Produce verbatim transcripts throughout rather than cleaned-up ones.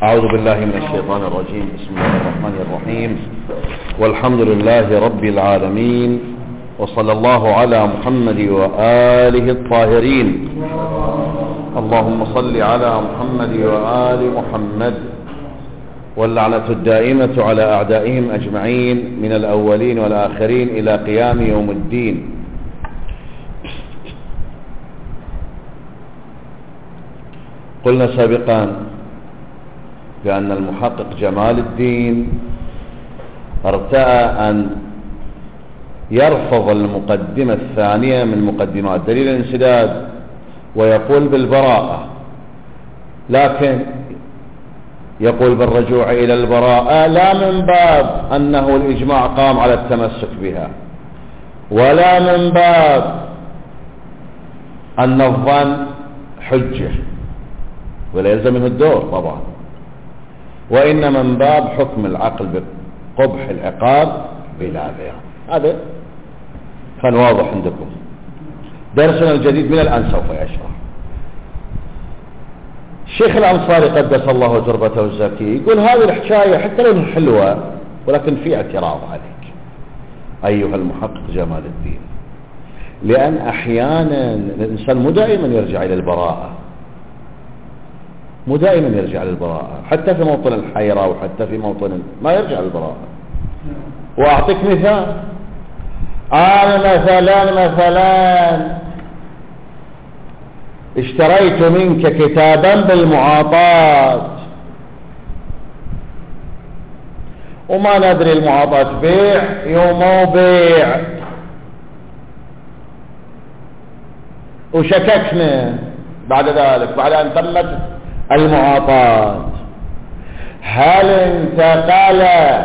أعوذ بالله من الشيطان الرجيم. بسم الله الرحمن الرحيم، والحمد لله رب العالمين، وصلى الله على محمد وآله الطاهرين. اللهم صل على محمد وآل محمد، واللعنة الدائمة على أعدائهم أجمعين من الأولين والآخرين إلى قيام يوم الدين. قلنا سابقا بأن المحقق جمال الدين ارتأى أن يرفض المقدمة الثانية من مقدمات دليل الانسداد ويقول بالبراءة، لكن يقول بالرجوع إلى البراءة لا من باب أنه الإجماع قام على التمسك بها، ولا من باب أن الظن حجة ولا يلزم منه الدور طبعا، وإنما من باب حكم العقل بقبح العقاب بلا بيان. هذا كان واضح عندكم. درسنا الجديد من الآن سوف يشرح. الشيخ الأنصاري قدس الله تربته الزكي يقول هذه الحكاية حتى لو حلوة ولكن في اعتراض عليك أيها المحقق جمال الدين، لأن أحيانا الإنسان مو دائما يرجع إلى البراءة، مو دائما يرجع للبراءة، حتى في موطن الحيرة وحتى في موطن ما يرجع للبراءة. وأعطيك مثال، أنا مثلا مثلا اشتريت منك كتابا بالمعاطاة وما ندري المعاطاة بيع يومو بيع، وشككنا بعد ذلك بعد أن تمت المعاطاة، هل انتقل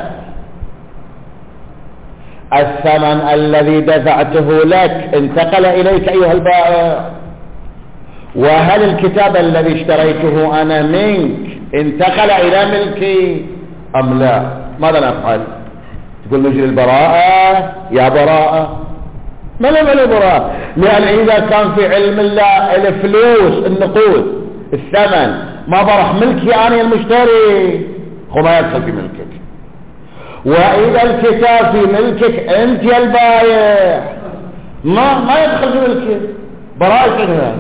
الثمن الذي دفعته لك انتقل إليك أيها البائع؟ وهل الكتاب الذي اشتريته أنا منك انتقل إلى ملكي أم لا؟ ماذا نفعل؟ تقول نجري البراءة يا براءة؟ ما لا ما لا براءة، لأن إذا كان في علم الله الفلوس النقود الثمن ما برح ملكي أنا المشتري، هو ما يدخل في ملكك. وإذا الكتاب في ملكك أنت يا البائع ما ما يدخل في ملكك، براءة هنا.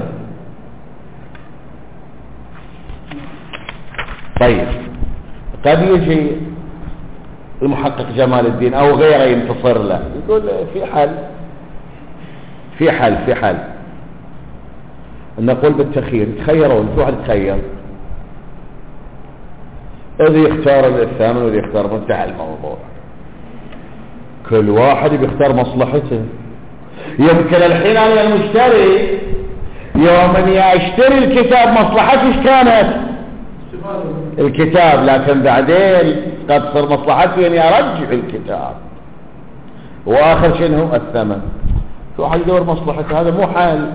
طيب قد يجي المحقق جمال الدين أو غيره ينتصر له يقول في حل في حل في حل نقول بالتخيير، تخيرون في واحد تخير إذا يختار الثامن وإذا يختار منتهى الموضوع، كل واحد بيختار مصلحته. يمكن الحين أنا المشتري يوم أني أشتري الكتاب مصلحتي إيش كانت؟ الكتاب، لكن بعدين قد صار مصلحتي أني أرجع الكتاب، وآخر شنو؟ الثمن. في واحد يدور مصلحته، هذا مو حل.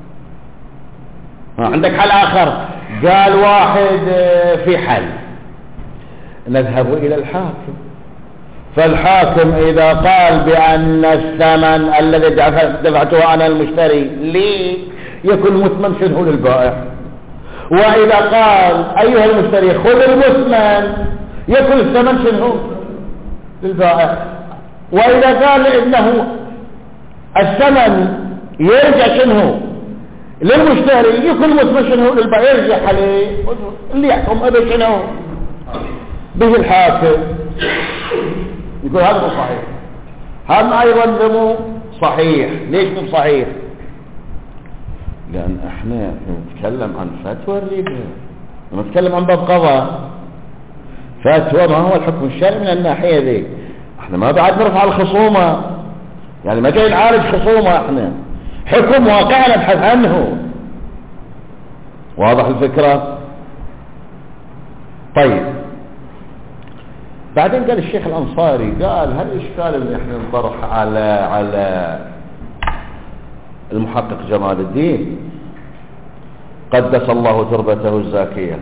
عندك حل آخر، قال واحد في حل نذهب إلى الحاكم، فالحاكم إذا قال بأن الثمن الذي دفعته أنا المشتري لي يكون مثمن شنو للبائع، وإذا قال أيها المشتري خذ المثمن يكون الثمن شنو للبائع، وإذا قال إنه الثمن يرجع شنو للمشتري يكون مثمن شنو للبائع، يرجع عليه اللي يحكم أبي شنو به الحاكم. يقول هذا مو صحيح، هذا أيضا مو صحيح. ليش مو صحيح؟ لأن احنا نتكلم عن فتوى الربا، نتكلم عن باب قضاء، فتوى ما هو الحكم الشرعي من الناحية ذي. احنا ما بعد نرفع الخصومة، يعني ما جاي نعالج خصومة، احنا حكم واقع نبحث عنه. واضح الفكرة؟ طيب بعدين قال الشيخ الأنصاري قال هالإشكال اللي احنا نطرح على على المحقق جمال الدين قدس الله تربته الزاكية،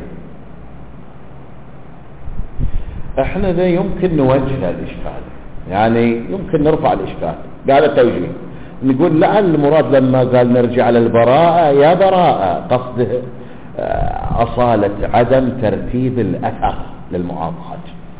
احنا ذا يمكن نوجه الإشكال، يعني يمكن نرفع الإشكال. قال التوجيه نقول لعل المراد لما قال نرجع على البراءة يا براءة قصده أصالة عدم ترتيب الأثر للمعاطاة،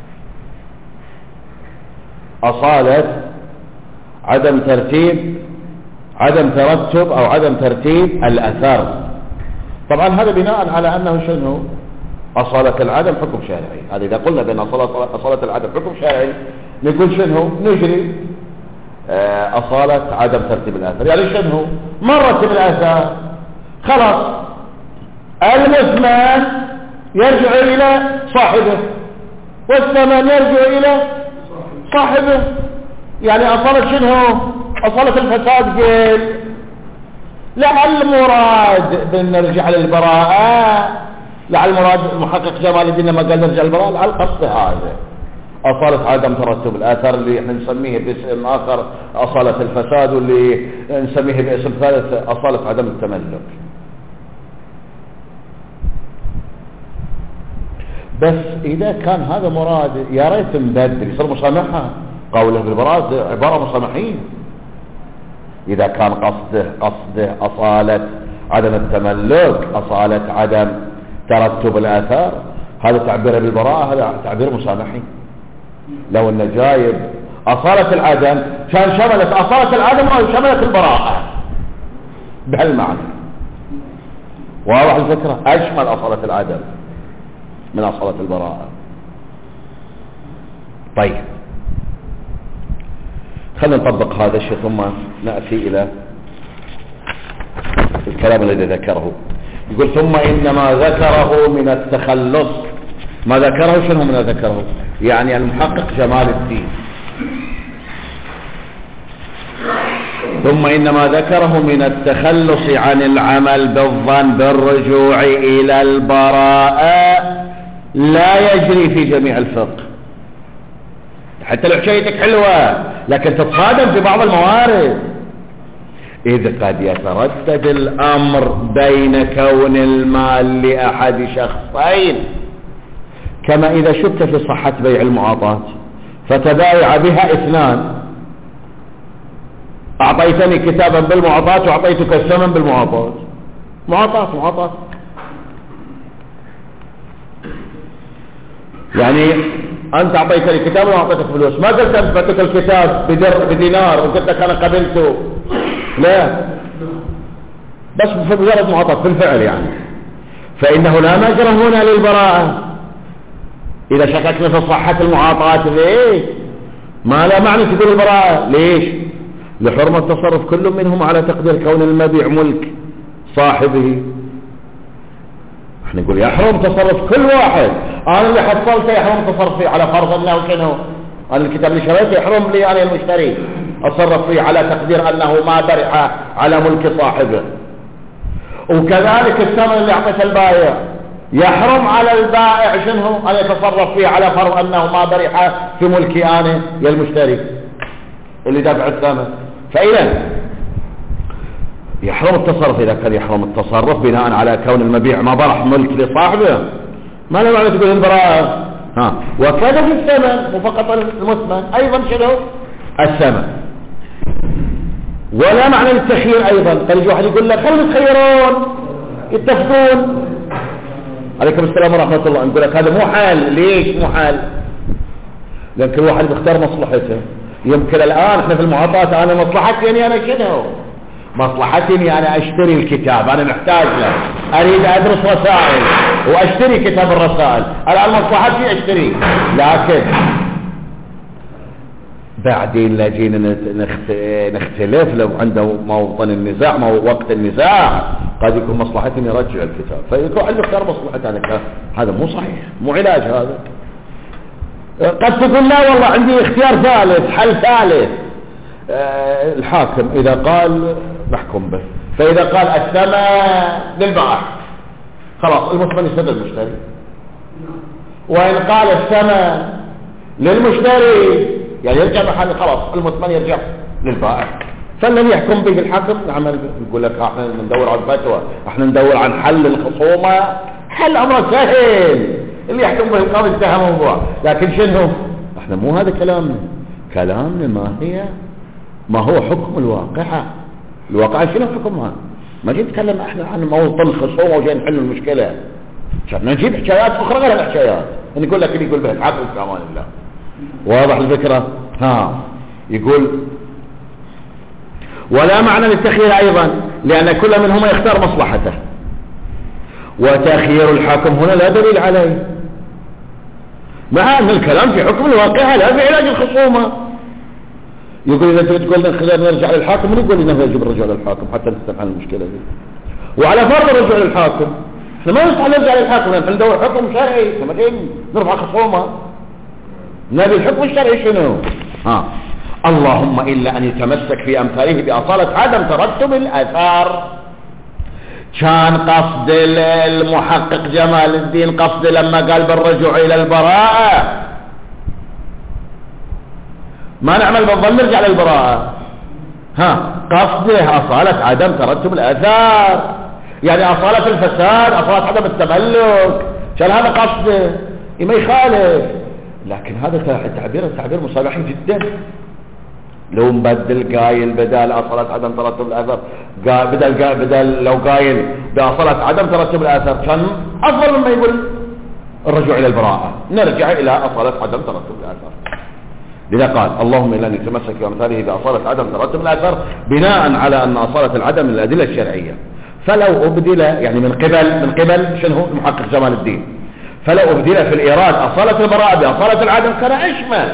أصالة عدم ترتيب عدم ترتب أو عدم ترتيب الأثر. طبعا هذا بناء على أنه شنو؟ أصالة العدم حكم شرعي. هذا إذا قلنا بأن أصالة العدم حكم شرعي نقول شنو؟ نجري أصالة عدم ترتيب الأثر. يعني شنو؟ ما رتب الأثر خلاص المثمن يرجع إلى صاحبه والثمن يرجع إلى صاحبه. يعني أصالة شنو؟ أصالة الفساد. قيل لعل المراد بنرجع للبراءة، لعل المراد المحقق جمال الدين لما قال نرجع للبراءة لعل قصد هذا أصالة عدم ترتب الأثر اللي احنا نسميه باسم آخر أصالة الفساد، واللي نسميه باسم ثالث أصالة عدم التملك. بس إذا كان هذا مراد يا ريت نبدل يصير مصامحة. قوله بالبراءة عبارة مصامحين. إذا كان قصده قصده أصالة عدم التملك، أصالة عدم ترتب الآثار، هذا تعبير بالبراءة هذا تعبير مسامحي. لو أنه جايب أصالة العدم كان شملت أصالة العدم أو شملت البراءة بهالمعنى. واضح الفكرة؟ أشمل أصالة العدم من أصالة البراءة. طيب خلينا نطبق هذا الشيء ثم نأتي إلى الكلام الذي ذكره. يقول ثم إنما ذكره من التخلص. ما ذكره شنو من ذكره؟ يعني المحقق جمال الدين ثم إنما ذكره من التخلص عن العمل بالظن بالرجوع إلى البراءة لا يجري في جميع الفقه. حتى لو حكايتك حلوة لكن تتصادم في بعض الموارد، إذ قد يتردد الأمر بين كون المال لأحد شخصين، كما إذا شك في صحة بيع المعاطاة فتبايع بها اثنان، أعطيتني كتابا بالمعاطاة وأعطيتك الثمن بالمعاطاة، معاطاة معاطاة. يعني أنت أعطيتني كتاب وأعطيتك فلوس، ما قلت أثبتك الكتاب بدينار وقلت لك أنا قبلته، لا، بس في مجرد معاطاة بالفعل. يعني فإنه لا مجرى هنا للبراءة إذا شككنا في صحة المعاطاة. ليش؟ ما لا معنى تقول البراءة. ليش؟ لحرمة تصرف كل منهم على تقدير كون المبيع ملك صاحبه. احنا نقول يحرم تصرف كل واحد. انا اللي حصلته يحرم تصرفي على فرض انه شنو؟ انا الكتاب اللي شريته يحرم لي انا المشتري اتصرف فيه على تقدير انه ما برح على ملك صاحبه. وكذلك الثمن اللي اعطيته البائع يحرم على البائع شنو؟ ان يتصرف فيه على فرض انه ما برح في ملكي انا يا المشتري اللي دفع الثمن. فإذا يحرم التصرف إذا كان يحرم التصرف بناء على كون المبيع ما برح ملك لصاحبه، ما له معنى تقول البراءة. ها وكذا في الثمن وفقط المثمن أيضا شنو؟ الثمن. ولا معنى للتخيير أيضا. فيجي واحد يقول لك خلوا يتخيرون يتفقون. عليكم السلام ورحمة الله. نقول لك هذا مو حال. ليش مو حال؟ لأن كل واحد بيختار مصلحته. يمكن الآن احنا في المعاطاة انا مصلحتي اني انا شنو؟ مصلحتي اني انا اشتري الكتاب، انا محتاج له، اريد ادرس رسائل واشتري كتاب الرسائل، الان مصلحتي اشتري. لكن بعدين لجينا نختلف لو عنده موطن النزاع مو وقت النزاع قد يكون مصلحتي اني ارجع الكتاب، فيكون عنده اختيار مصلحتي انا. هذا مو صحيح، مو علاج هذا. قد تقول لا والله عندي اختيار ثالث، حل ثالث. أه الحاكم إذا قال نحكم به. فإذا قال الثمن للبائع خلاص المثمن يسدد المشتري، وإن قال الثمن للمشتري يعني يرجع محل خلاص المثمن يرجع للبائع. فالذي يحكم به الحاكم نعمل به. يقول لك احنا ندور على الفتوى، احنا ندور عن حل الخصومة، حل أمر سهل اللي يحكم به القاضي انتهى موضوع. لكن شنو؟ احنا مو هذا كلامنا. كلامنا ما هي ما هو حكم الواقعة. الواقعة شنو حكمها؟ ما جيت نتكلم احنا عن موطن الخصومة وجاي نحل المشكلة. عشان نجيب حكايات اخرى غير الحكايات نقول لك اللي يقول به الحق في امان الله. واضح الفكرة؟ ها يقول ولا معنى للتخيير ايضا لان كل منهما يختار مصلحته، وتخيير الحاكم هنا لا دليل عليه، مع ان الكلام في حكم الواقع لا في علاج الخصومة. يقول اذا تقول خلينا نرجع للحاكم من يقول انه يجب الرجوع للحاكم حتى نستحل المشكلة دي. وعلى فرض الرجوع للحاكم احنا ما نستطيع نرجع للحاكم لان ندور حكم شرعي ثم نرفع خصومة. نبي الحكم الشرعي شنو؟ ها اللهم الا ان يتمسك في امثاله باصالة عدم ترتب الاثار. كان قصد المحقق جمال الدين قصد لما قال بالرجوع الى البراءة ما نعمل بالظن نرجع للبراءة، ها قصده اصالة عدم ترتب الاثار يعني اصالة الفساد اصالة عدم التملك، كان هذا قصده ما يخالف. لكن هذا التعبير التعبير مصالحي جدا. لو مبدل قايل بدل اصالة عدم ترتب الاثر بدل قايل بدل لو قايل باصالة عدم ترتب الاثر كان افضل مما يقول الرجوع الى البراءة، نرجع الى اصالة عدم ترتب الاثر. لذا قال اللهم الا ان يتمسك بامثاله باصالة عدم ترتب الاثر بناء على ان اصالة العدم من الادلة الشرعية. فلو ابدل يعني من قبل من قبل شنو المحقق جمال الدين فلو ابدل في الايراد اصالة البراءة باصالة العدم كان اشمل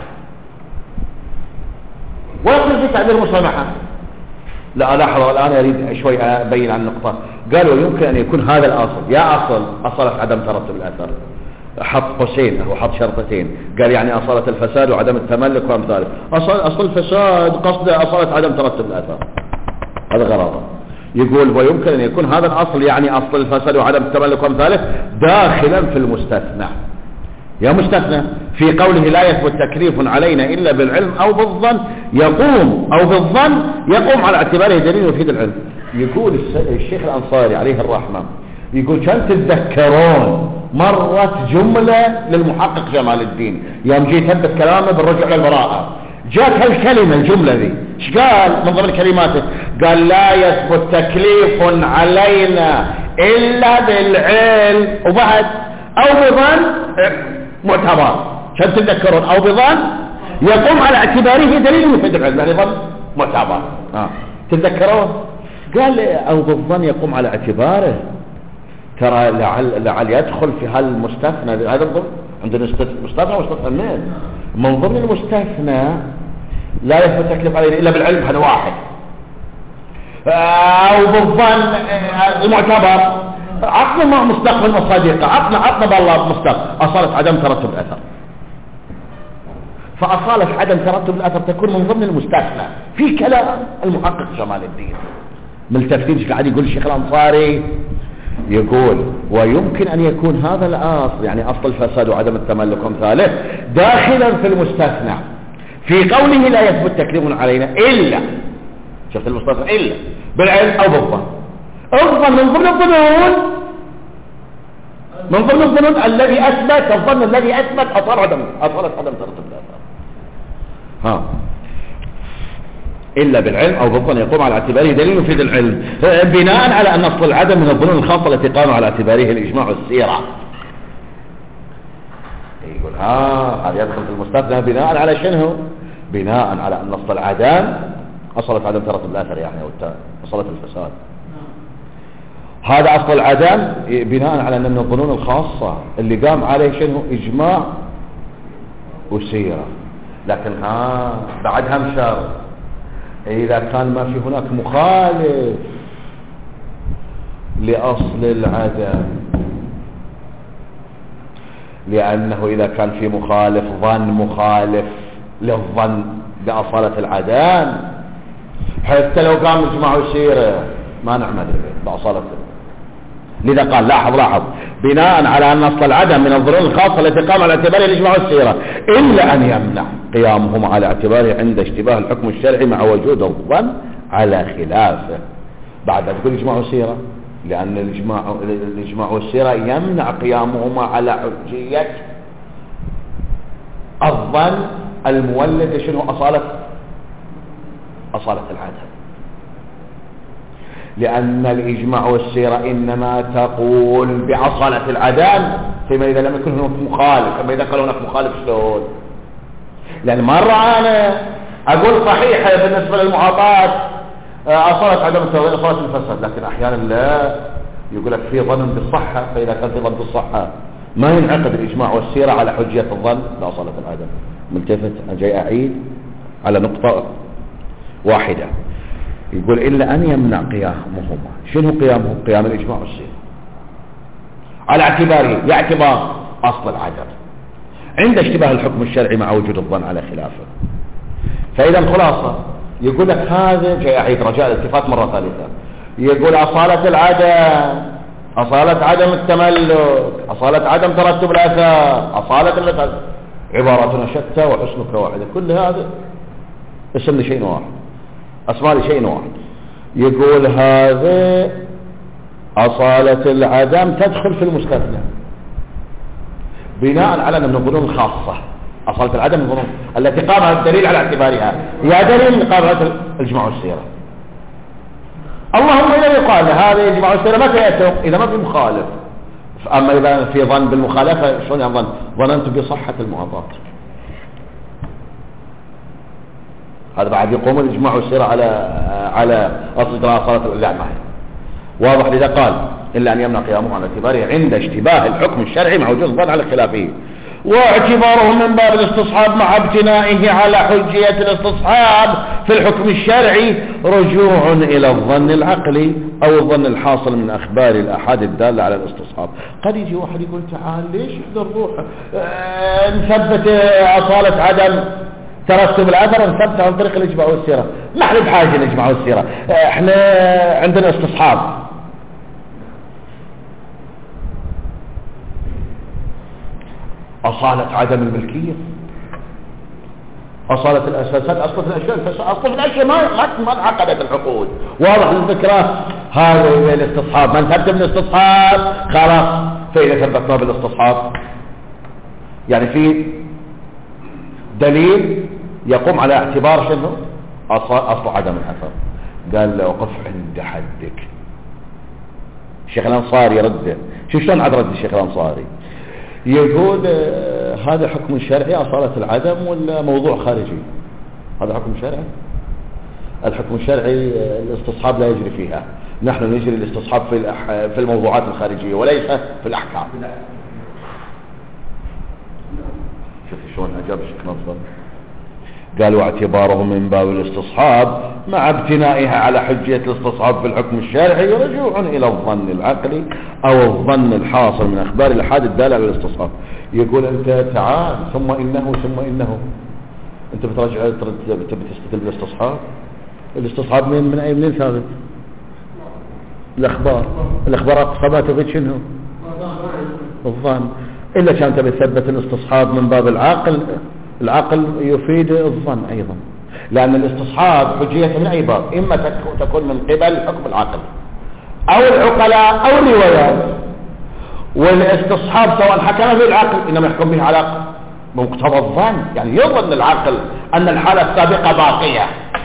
ويقول في تعبير مصالحة. لا لاحظ الان اريد شوي ابين عن النقطة. قالوا يمكن ان يكون هذا الاصل يا اصل اصالة عدم ترتب الاثر حط قوسين هو حط شرطتين قال يعني اصالة الفساد وعدم التملك وامثاله. اصل اصل الفساد قصده اصالة عدم ترتب الاثر هذا غرضه. يقول ويمكن ان يكون هذا الاصل يعني اصل الفساد وعدم التملك وامثاله داخلا في المستثنى. يا مستثنى في قوله لا يثبت تكليف علينا الا بالعلم او بالظن يقوم او بالظن يقوم على اعتباره دليل يفيد العلم. يقول الشيخ الانصاري عليه الرحمة يقول كان تتذكرون مرت جملة للمحقق جمال الدين يوم جيت هبت كلامه بالرجوع للبراءة جاءت هالكلمة الجملة ذي ايش قال من ضمن كلماته؟ قال لا يثبت تكليف علينا الا بالعلم وبعد او بظن معتبر. كان تتذكرون او بظن يقوم على اعتباره دليل يفيد العلم يعني ظن معتبر. آه. تتذكرون قال او بالظن يقوم على اعتباره ترى لعل, لعل يدخل في هالمستثنى هذا الضمن عندنا مستثنى ومستثنى منين من ضمن المستثنى لا يثبت تكليف عليه الا بالعلم هذا واحد او بالظن المعتبر عطنا مع مستقبل مصادقه عطنا عطنا بالله مستقبل اصالة عدم ترتب الاثر. فاصالة عدم ترتب الاثر تكون من ضمن المستثنى في كلام المحقق جمال الدين. ملتفتين ايش قاعد يقول الشيخ الانصاري؟ يقول ويمكن ان يكون هذا الاصل يعني اصل الفساد وعدم التملك وامثاله داخلا في المستثنى في قوله لا يثبت تكليف علينا الا شفت المستثنى الا بالعلم او بالظن. الظن من ضمن الظنون من ضمن الظنون الذي اثبت الظن الذي اثبت اصل عدم اصالة عدم ترتب الاثار. ها إلا بالعلم أو بالظن يقوم على اعتباره دليل يفيد العلم بناء على أن أصل العدم من الظنون الخاصة التي قام على اعتباره الإجماع والسيرة. يقول ها هذا يدخل في المستثنى بناء على شنو؟ بناء على أن أصل العدم أصلت عدم ترتب الأثر يعني أو أصلت الفساد. هذا أصل العدم بناء على أن الظنون الخاصة اللي قام عليه شنو؟ إجماع وسيرة. لكن ها بعدها مشار إذا كان ما في هناك مخالف لأصل العدم لأنه إذا كان في مخالف ظن مخالف للظن بأصالة العدم حتى لو قام اجماع وسيرة ما نعمل بأصالة. لذا قال لاحظ لاحظ بناء على أن أصل العدم من الظنون الخاصة التي قام على اعتباره الإجماع والسيرة إلا أن يمنع قيامهم على اعتباره عند اشتباه الحكم الشرعي مع وجود الظن على خلافه. بعد تقول إجماع والسيرة لأن الإجماع, الإجماع والسيرة يمنع قيامهما على حجية الظن المولد شنو أصالة أصالة العدم. لأن الإجماع والسيرة إنما تقول بأصالة العدم فيما إذا لم يكن هناك مخالف. أما إذا قال هناك مخالف شلون؟ لأن مرة أنا أقول صحيحة بالنسبة للمعاطاة أصالة عدم التوحيد أصالة الفساد، لكن أحيانا لا يقول لك في ظن بالصحة، فإذا كان في ظن بالصحة ما ينعقد الإجماع والسيرة على حجية الظن لأصالة العدم. ملتفت أنا جاي أعيد على نقطة واحدة، يقول إلا أن يمنع قيامهما. شنو قيامه؟ قيام الإجماع والسيرة على اعتباره باعتبار أصل العدم عند اشتباه الحكم الشرعي مع وجود الظن على خلافه. فإذا الخلاصة يقول لك هذا جاي أعيد رجاء الالتفات مرة ثالثة، يقول أصالة العدم، أصالة عدم التملك، أصالة عدم ترتب الأثار، أصالة الأثار، عباراتنا شتى وحسنك واحدة، كل هذا اسم لشيء واحد، أسماء لشيء واحد. يقول هذا أصالة العدم تدخل في المستثنى بناء على أن الظنون الخاصة. أصالة العدم الظنون التي قامها الدليل على اعتبارها يا دليل قامها الإجماع والسيرة. اللهم إذا يقال هذا إجماع والسيرة متى يأتون؟ إذا ما في مخالف. أما إذا في ظن بالمخالفة شلون يظن؟ ظننت بصحة المعاطاة. هذا بعد يقوم الإجماع والسيرة على على أصل أصالة لا معي واضح. لذا قال إلا أن يمنع قيامه على اعتباره عند اشتباه الحكم الشرعي مع وجود الظن على خلافه، واعتباره من باب الاستصحاب مع ابتنائه على حجية الاستصحاب في الحكم الشرعي رجوع إلى الظن العقلي أو الظن الحاصل من أخبار الأحاد الدالة على الاستصحاب. قد يجي واحد يقول تعال ليش احنا نروح اه نثبت أصالة عدم ترتب الأثر نثبت عن طريق الإجماع والسيرة؟ ما احنا بحاجة الإجماع والسيرة، احنا عندنا استصحاب. أصالة عدم الملكية، أصالة الأساسات، أصل في الأشياء، أصل في الأشياء ما ما انعقدت العقود. واضح الفكرة؟ هذا هو الاستصحاب. من ثبت بالاستصحاب خلاص. فإذا ثبتنا بالاستصحاب يعني في دليل يقوم على اعتبار شنو؟ أصل, أصل عدم الأثر. قال له وقف عند حدك. الشيخ الأنصاري يرد. شو شلون عاد رد الشيخ الأنصاري؟ يقول آه هذا حكم شرعي أصالة العدم ولا موضوع خارجي؟ هذا حكم شرعي. الحكم الشرعي آه الاستصحاب لا يجري فيها، نحن نجري الاستصحاب في, الأح... في الموضوعات الخارجية وليس في الأحكام. شوف شلون أجاب الشيخ نصر. قال واعتباره من باب الاستصحاب مع ابتنائها على حجية الاستصحاب في الحكم الشرعي رجوع إلى الظن العقلي أو الظن الحاصل من أخبار الأحاد الدالة على الاستصحاب. يقول أنت تعال ثم إنه ثم إنه أنت بترجع بتستدل بالاستصحاب. الاستصحاب من من أي منين ثابت؟ الأخبار. الأخبار أقصى ما تفيد شنو؟ الظن. إلا كان تبي تثبت الاستصحاب من باب العقل، العقل يفيد الظن أيضا، لأن الاستصحاب حجية من أي باب؟ إما تكون من قبل حكم العقل أو العقلاء أو الروايات. والاستصحاب سواء حكم به العقل إنما يحكم به على مقتضى الظن، يعني يظن العقل أن الحالة السابقة باقية.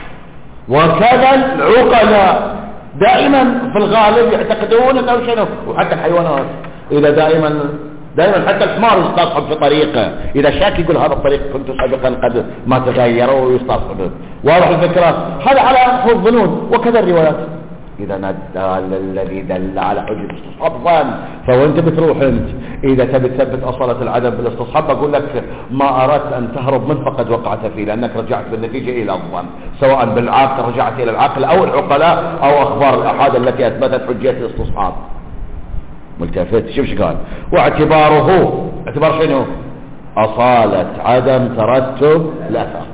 وكذا العقلاء دائما في الغالب يعتقدون أنه شنو، وحتى الحيوانات إذا دائما دائما حتى الحمار يستصحب في طريقه، إذا شاك يقول هذا الطريق كنت سابقا قد ما تغير ويستصحب. واضح الفكرة؟ هذا على حفظ الظنون. وكذا الروايات إذا الدال الذي دل على حجة استصحاب ظن. فوانت بتروح انت إذا تبي تثبت أصالة العدم بالاستصحاب أقول لك ما أردت أن تهرب من فقد وقعت فيه، لأنك رجعت بالنتيجة إلى الظن، سواء بالعقل رجعت إلى العقل أو العقلاء أو أخبار الأحاد التي أثبتت حجية الاستصحاب. ملتفت. شوف شو قال واعتباره اعتبار شنو؟ أصالة عدم ترتب الأثر.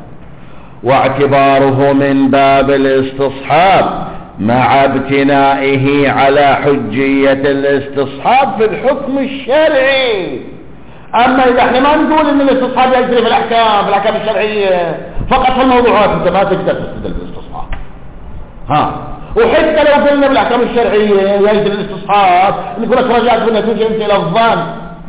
واعتباره من باب الاستصحاب مع ابتنائه على حجية الاستصحاب في الحكم الشرعي. أما إذا احنا ما نقول ان الاستصحاب يجري في الأحكام في الأحكام الشرعية فقط في الموضوعات، انت ما تقدر تستدل بالاستصحاب. ها وحتى لو قلنا بالأحكام الشرعية يجري الاستصحاب نقول لك رجعت بالنتيجة انت إلى الظن،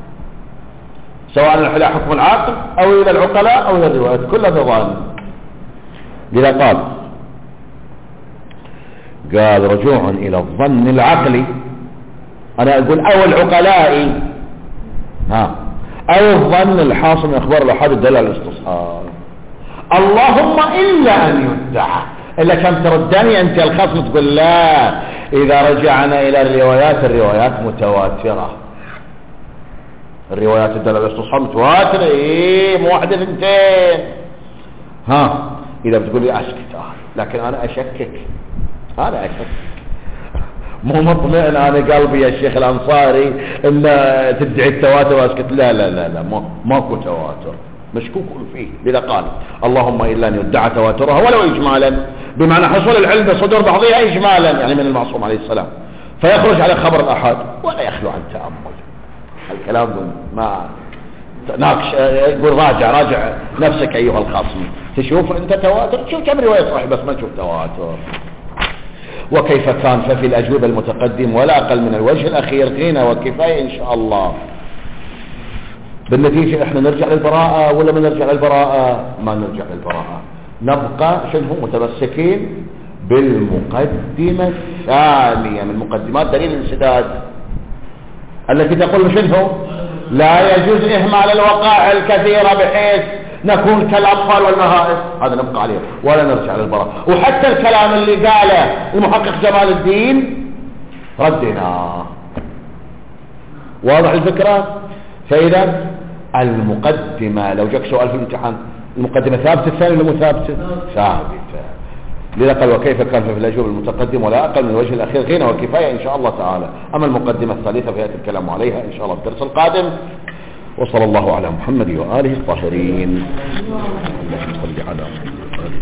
سواء إلى حكم العقل أو إلى العقلاء أو إلى الروايات كلها بظن. لذا قال قال رجوع إلى الظن العقلي، أنا أقول أو العقلائي، ها، أو الظن الحاصل من أخبار الأحاد الدالة على الاستصحاب. اللهم إلا أن يدعى، إلا كم تردني أنت الخصم تقول لا، إذا رجعنا إلى الروايات، الروايات متواترة، الروايات الدالة على الاستصحاب متواترة، إيه مو واحدة اثنتين. ها، إذا بتقول لي أسكت، آه. لكن أنا أشكك، أنا أشكك، مو مطمئن أنا قلبي يا شيخ الأنصاري إن تدعي التواتر وأسكت، لا لا لا لا، ماكو تواتر، مشكوك فيه. لذا قال اللهم إلا أن يدعى تواترها ولو إجمالا، بمعنى حصول العلم بصدور بعضها إجمالا، يعني من المعصوم عليه السلام، فيخرج على خبر الأحد ولا يخلو عن تأمل. الكلام ما ناقش، يقول راجع راجع نفسك أيها الخصم، تشوف أنت تواتر، تشوف كم رواية صحيح بس ما تشوف تواتر. وكيف كان، ففي الأجوبة المتقدم ولا أقل من الوجه الأخير غنى وكفاية إن شاء الله. بالنتيجة إحنا نرجع للبراءة ولا ما نرجع للبراءة؟ ما نرجع للبراءة، نبقى شنو متمسكين بالمقدمة الثانية من مقدمات دليل الانسداد التي تقول شنو؟ لا يجوز إهمال الوقائع الكثيرة بحيث نكون كالأطفال والمهائس، هذا نبقى عليه ولا نرجع للبراءة. وحتى الكلام اللي قاله المحقق جمال الدين ردنا. واضح الفكرة؟ فإذا المقدمة لو جاك سؤال في الامتحان، المقدمة ثابتة الثانية ولا مو ثابتة؟ ثابتة. لذا قال وكيف كان في الأجوبة المتقدم ولا أقل من الوجه الأخير غنى وكفاية إن شاء الله تعالى. أما المقدمة الثالثة فيأتي الكلام عليها إن شاء الله في الدرس القادم. وصلى الله على محمد وآله الطاهرين. اللهم صل على